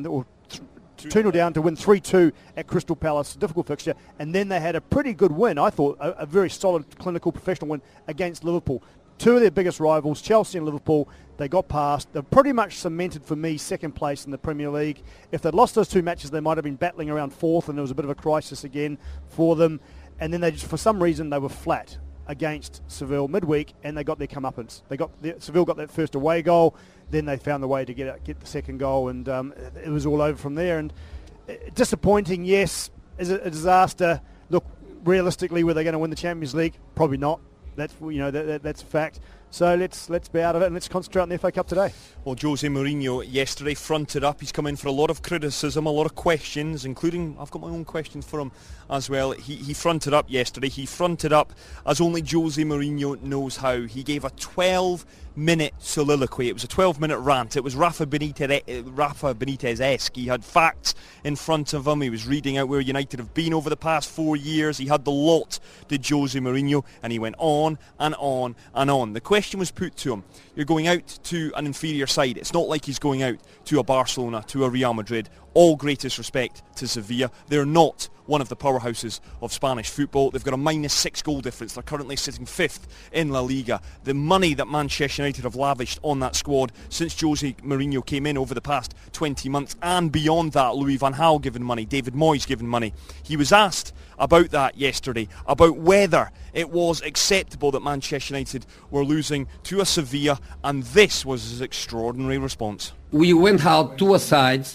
2-0 down to win 3-2 at Crystal Palace, a difficult fixture. And then they had a pretty good win. I thought a very solid, clinical, professional win against Liverpool. 2 of their biggest rivals, Chelsea and Liverpool, they got past. They're pretty much cemented for me second place in the Premier League. If they'd lost those 2 matches, they might have been battling around fourth, and there was a bit of a crisis again for them. And then for some reason, they were flat against Seville midweek, and they got their comeuppance. Seville got that first away goal, then they found the way to get the second goal, and it was all over from there. And disappointing, yes. Is it a disaster? Look, realistically, were they going to win the Champions League? Probably not. That's that's a fact. So let's be out of it and let's concentrate on the FA Cup today. Well, Jose Mourinho yesterday fronted up. He's come in for a lot of criticism, a lot of questions, including, I've got my own questions for him as well. He fronted up yesterday. He fronted up as only Jose Mourinho knows how. He gave a 12-minute soliloquy. It was a 12-minute rant. It was Rafa Benitez-esque. He had facts in front of him. He was reading out where United have been over the past 4 years. He had the lot, did Jose Mourinho, and he went on and on and on. The question was put to him. You're going out to an inferior side. It's not like he's going out to a Barcelona, to a Real Madrid. All greatest respect to Sevilla. They're not one of the powerhouses of Spanish football. They've got a -6 goal difference. They're currently sitting 5th in La Liga. The money that Manchester United have lavished on that squad since Jose Mourinho came in over the past 20 months and beyond that, Louis van Gaal given money, David Moyes given money. He was asked about that yesterday, about whether it was acceptable that Manchester United were losing to a Sevilla, and this was his extraordinary response. We went out to a side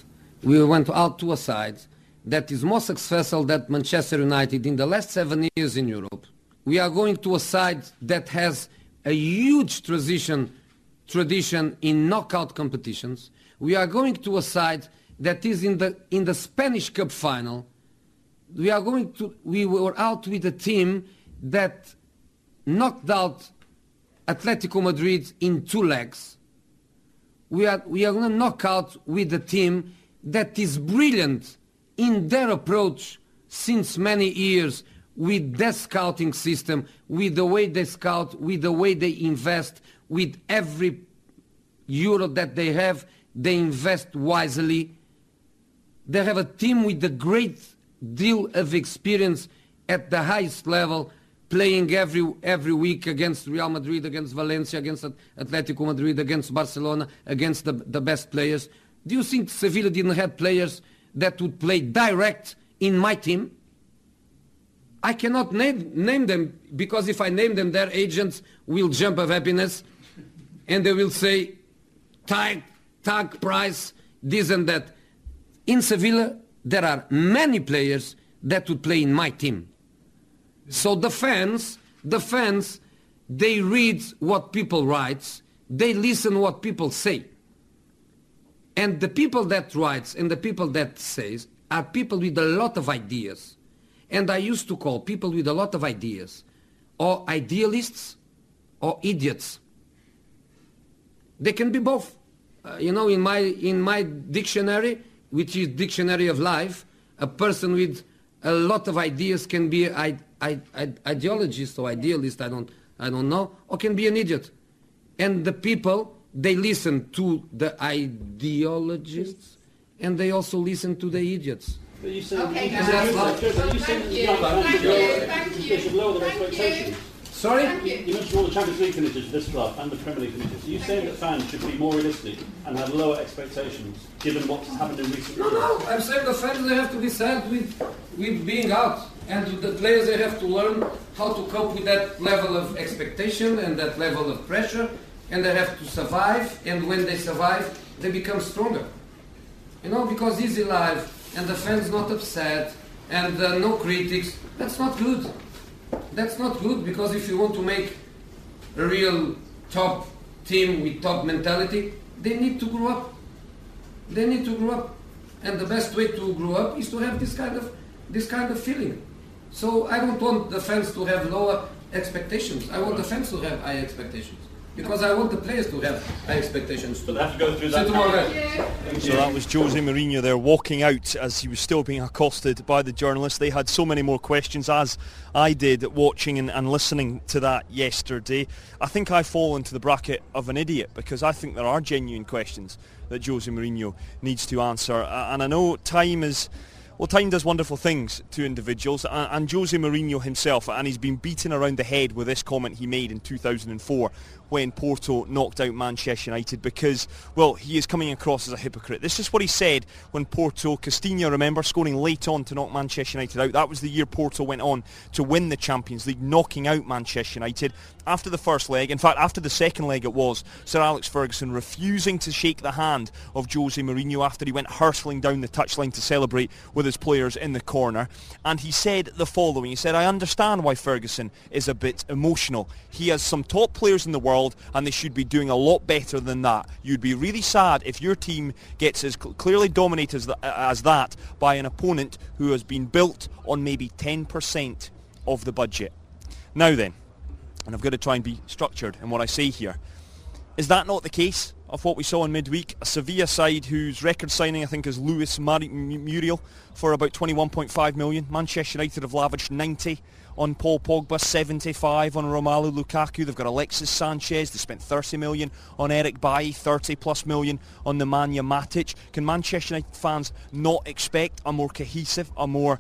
that is more successful than Manchester United in the last 7 years in Europe. We are going to a side that has a huge tradition in knockout competitions. We are going to a side that is in the Spanish Cup final. We were out with a team that knocked out Atletico Madrid in 2 legs. We are going to knock out with a team that is brilliant in their approach since many years, with their scouting system, with the way they scout, with the way they invest, with every euro that they have, they invest wisely. They have a team with a great deal of experience at the highest level, playing every week against Real Madrid, against Valencia, against Atletico Madrid, against Barcelona, against the best players. Do you think Sevilla didn't have players that would play direct in my team? I cannot name them, because if I name them, their agents will jump of happiness and they will say, tag price, this and that. In Sevilla, there are many players that would play in my team. So the fans, they read what people write, they listen what people say. And the people that writes and the people that says are people with a lot of ideas. And I used to call people with a lot of ideas or idealists or idiots. They can be both. In my dictionary, which is Dictionary of Life, a person with a lot of ideas can be ideologist or idealist, I don't know, or can be an idiot. And the people, they listen to the ideologists and they also listen to the idiots. But you said Thank you. Lower the expectations. Sorry? You mentioned all the Champions League finishers for this club and the Premier League finishers. Are you saying that fans should be more realistic and have lower expectations, given what's happened in recent years? No, I'm saying the fans, they have to be sad with being out. And the players, they have to learn how to cope with that level of expectation and that level of pressure. And they have to survive. And when they survive, they become stronger. Because easy life and the fans not upset and no critics, that's not good. That's not good, because if you want to make a real top team with top mentality, they need to grow up. They need to grow up. And the best way to grow up is to have this kind of feeling. So I don't want the fans to have lower expectations. I want the fans to have high expectations. Because I want the players to have high expectations. But they have to go through that. So that was Jose Mourinho there walking out as he was still being accosted by the journalists. They had so many more questions, as I did, watching and listening to that yesterday. I think I fall into the bracket of an idiot, because I think there are genuine questions that Jose Mourinho needs to answer. And I know time does wonderful things to individuals, and Jose Mourinho himself, and he's been beaten around the head with this comment he made in 2004 when Porto knocked out Manchester United, because, well, he is coming across as a hypocrite. This is what he said when Porto, Castinha, remember, scoring late on to knock Manchester United out. That was the year Porto went on to win the Champions League, knocking out Manchester United. After the first leg, in fact, after the second leg it was, Sir Alex Ferguson refusing to shake the hand of Jose Mourinho after he went hurtling down the touchline to celebrate with his players in the corner. And he said the following. He said, "I understand why Ferguson is a bit emotional. He has some top players in the world and they should be doing a lot better than that. You'd be really sad if your team gets as clearly dominated as that by an opponent who has been built on maybe 10% of the budget." Now then, and I've got to try and be structured in what I say here, is that not the case of what we saw in midweek? A Sevilla side whose record signing, I think, is Luis Muriel for about 21.5 million. Manchester United have lavished 90 on Paul Pogba, 75 on Romelu Lukaku. They've got Alexis Sanchez. They spent 30 million on Eric Bailly, 30 plus million on Nemanja Matic. Can Manchester United fans not expect a more cohesive, a more,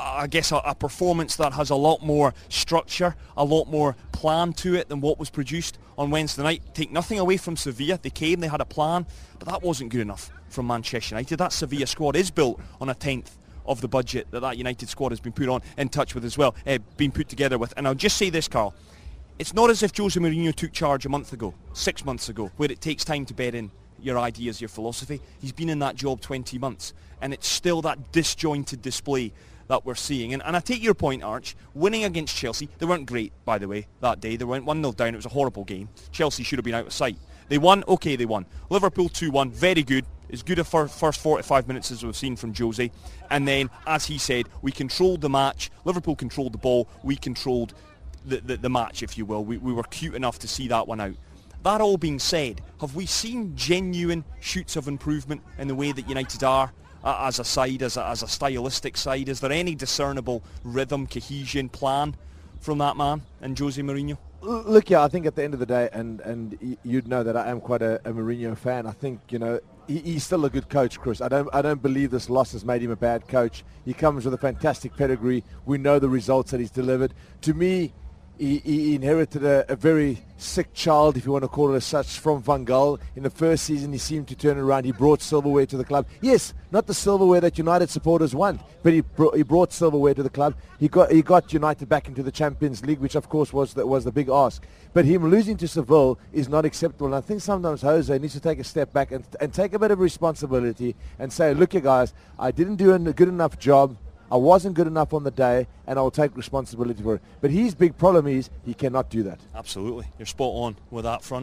a performance that has a lot more structure, a lot more plan to it than what was produced on Wednesday night? Take nothing away from Sevilla. They came, they had a plan, but that wasn't good enough from Manchester United. That Sevilla squad is built on a 10th of the budget that United squad has been been put together with. And I'll just say this, Carl. It's not as if Jose Mourinho took charge a month ago, 6 months ago, where it takes time to bed in your ideas, your philosophy. He's been in that job 20 months, and it's still that disjointed display that we're seeing. And I take your point, Arch. Winning against Chelsea, they weren't great, by the way, that day. They went 1-0 down. It was a horrible game. Chelsea should have been out of sight. They won. Okay, they won. Liverpool 2-1. Very good. As good a first 45 minutes as we've seen from Jose. And then, as he said, we controlled the match. Liverpool controlled the ball. We controlled the match, if you will. We were cute enough to see that one out. That all being said, have we seen genuine shoots of improvement in the way that United are as a side, as a stylistic side? Is there any discernible rhythm, cohesion, plan from that man and Jose Mourinho? Look, yeah, I think at the end of the day, and you'd know that I am quite a Mourinho fan. I think, he's still a good coach, Chris. I don't believe this loss has made him a bad coach. He comes with a fantastic pedigree. We know the results that he's delivered. To me, he inherited a very sick child, if you want to call it as such, from Van Gaal. In the first season, he seemed to turn around. He brought silverware to the club. Yes, not the silverware that United supporters want, but he brought silverware to the club. He got United back into the Champions League, which of course was the big ask. But him losing to Seville is not acceptable. And I think sometimes Jose needs to take a step back and take a bit of responsibility and say, look, you guys, I didn't do a good enough job. I wasn't good enough on the day, and I'll take responsibility for it. But his big problem is he cannot do that. Absolutely. You're spot on with that front.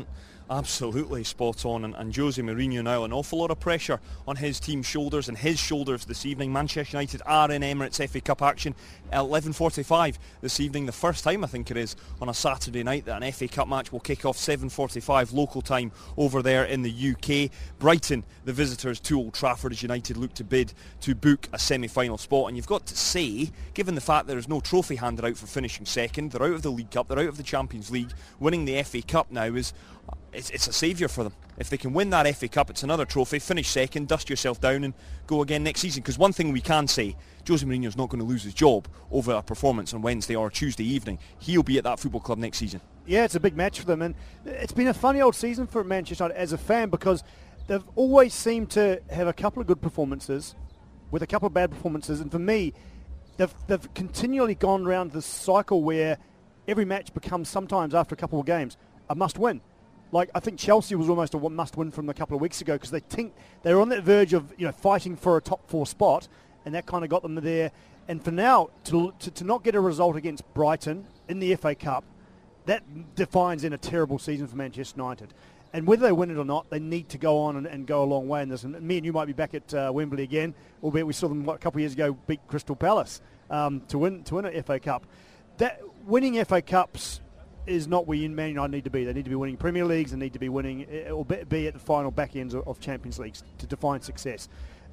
Absolutely spot on, and Jose Mourinho now, an awful lot of pressure on his team's shoulders and his shoulders this evening. Manchester United are in Emirates FA Cup action at 11:45 this evening. The first time, I think it is, on a Saturday night that an FA Cup match will kick off 7:45 local time over there in the UK. Brighton, the visitors to Old Trafford, as United look to bid to book a semi-final spot. And you've got to say, given the fact there is no trophy handed out for finishing second, they're out of the League Cup, they're out of the Champions League, winning the FA Cup now is... It's a saviour for them. If they can win that FA Cup, it's another trophy, finish second, dust yourself down and go again next season. Because one thing we can say, Jose Mourinho's not going to lose his job over a performance on Wednesday or Tuesday evening. He'll be at that football club next season. Yeah, it's a big match for them. And it's been a funny old season for Manchester United as a fan, because they've always seemed to have a couple of good performances with a couple of bad performances. And for me, they've continually gone around this cycle where every match becomes, sometimes after a couple of games, a must-win. Like, I think Chelsea was almost a must-win from a couple of weeks ago, because they were on that verge of fighting for a top 4 spot, and that kind of got them there. And for now, to not get a result against Brighton in the FA Cup, that defines in a terrible season for Manchester United. And whether they win it or not, they need to go on and go a long way in this. And me and you might be back at Wembley again, albeit we saw them a couple of years ago beat Crystal Palace to win an FA Cup. That winning FA Cups is not where Man United need to be. They need to be winning Premier Leagues. They need to be winning, or be at the final back ends of Champions Leagues to define success.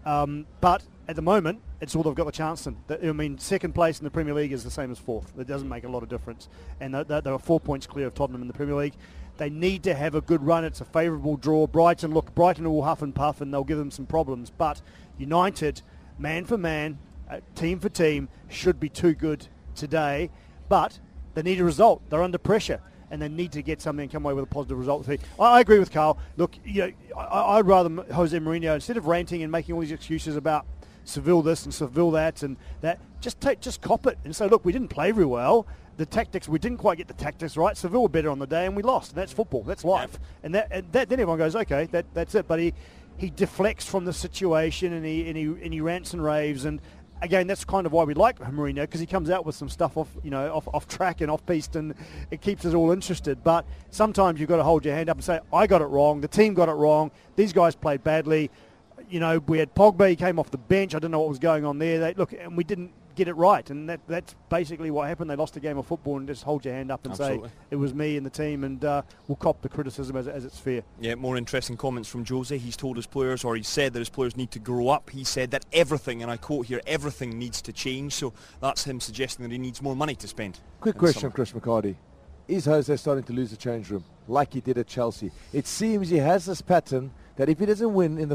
But at the moment, it's all they've got the chance in. I mean, second place in the Premier League is the same as fourth. It doesn't make a lot of difference. And they were 4 points clear of Tottenham in the Premier League. They need to have a good run. It's a favourable draw. Brighton will huff and puff, and they'll give them some problems. But United, man for man, team for team, should be too good today. But they need a result. They're under pressure, and they need to get something and come away with a positive result. I agree with Carl. Look, I'd rather Jose Mourinho, instead of ranting and making all these excuses about Seville this and Seville that and that, just cop it and say, look, we didn't play very well. The tactics, we didn't quite get the tactics right. Seville were better on the day, and we lost. And that's football. That's life. And that then everyone goes, okay, that's it. But he deflects from the situation, and he rants and raves. And again, that's kind of why we like Mourinho, because he comes out with some stuff off track and off piste, and it keeps us all interested. But sometimes you've got to hold your hand up and say, I got it wrong, the team got it wrong, these guys played badly. We had Pogba, he came off the bench, I don't know what was going on there. And we didn't get it right, and that's basically what happened. They lost a game of football, and just hold your hand up and Absolutely. Say it was me and the team, and we'll cop the criticism as it's fair. Yeah, more interesting comments from Jose. He's told his players, or he said that his players need to grow up. He said that everything, and I quote here, everything needs to change. So that's him suggesting that he needs more money to spend. Quick question, Chris McCarty. Is Jose starting to lose the change room like he did at Chelsea? It seems he has this pattern that if he doesn't win in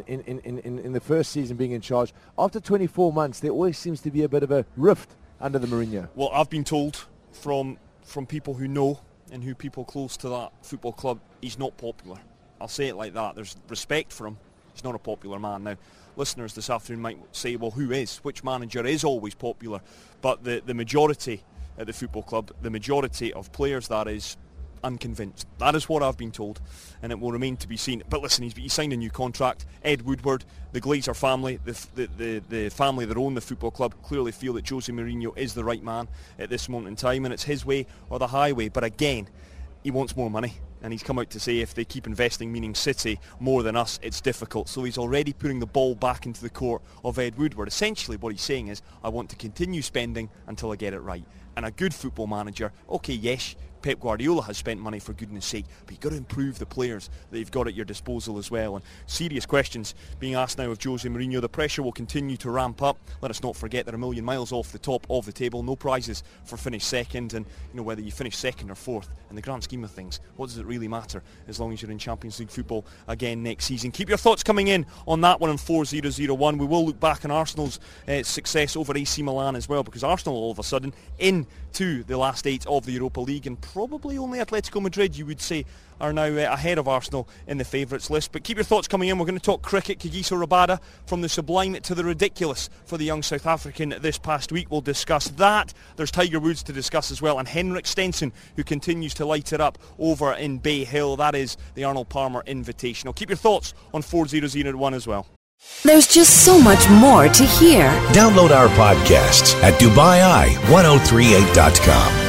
the first season being in charge, after 24 months there always seems to be a bit of a rift under the Mourinho. Well, I've been told from people who know and who people close to that football club, he's not popular. I'll say it like that. There's respect for him. He's not a popular man. Now, listeners this afternoon might say, well, who is? Which manager is always popular? But the majority at the football club, the majority of players, that is, unconvinced. That is what I've been told, and it will remain to be seen. But listen, he signed a new contract. Ed Woodward, the Glazer family, the family that own the football club, clearly feel that Jose Mourinho is the right man at this moment in time, and it's his way or the highway. But again, he wants more money, and he's come out to say if they keep investing, meaning City, more than us, it's difficult. So he's already putting the ball back into the court of Ed Woodward. Essentially what he's saying is, I want to continue spending until I get it right. And a good football manager, okay, yes, Pep Guardiola has spent money, for goodness sake, but you've got to improve the players that you've got at your disposal as well. And serious questions being asked now of Jose Mourinho. The pressure will continue to ramp up. Let us not forget they're a million miles off the top of the table. No prizes for finish second, and whether you finish second or fourth, in the grand scheme of things, what does it really matter as long as you're in Champions League football again next season? Keep your thoughts coming in on that one on 4001. We will look back on Arsenal's success over AC Milan as well, because Arsenal all of a sudden into the last 8 of the Europa League, and probably only Atletico Madrid, you would say, are now ahead of Arsenal in the favourites list. But keep your thoughts coming in. We're going to talk cricket. Kagiso Rabada, from the sublime to the ridiculous for the young South African this past week. We'll discuss that. There's Tiger Woods to discuss as well, and Henrik Stenson, who continues to light it up over in Bay Hill. That is the Arnold Palmer Invitational. Keep your thoughts on 4001 as well. There's just so much more to hear. Download our podcasts at DubaiEye1038.com.